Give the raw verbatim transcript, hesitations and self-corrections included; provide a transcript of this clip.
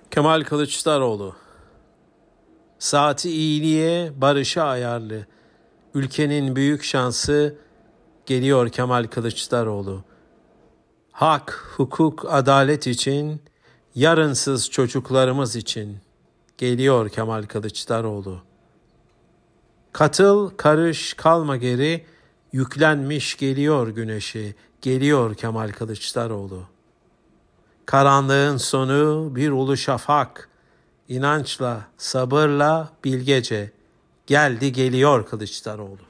Kemal Kılıçdaroğlu. Saati iyiliğe, barışa ayarlı. Ülkenin büyük şansı geliyor Kemal Kılıçdaroğlu. Hak, hukuk, adalet için, yarınsız çocuklarımız için geliyor Kemal Kılıçdaroğlu. Katıl, karış, kalma geri, yüklenmiş geliyor güneşi, geliyor Kemal Kılıçdaroğlu. Karanlığın sonu bir ulu şafak, inançla, sabırla, bilgece geldi geliyor Kılıçdaroğlu.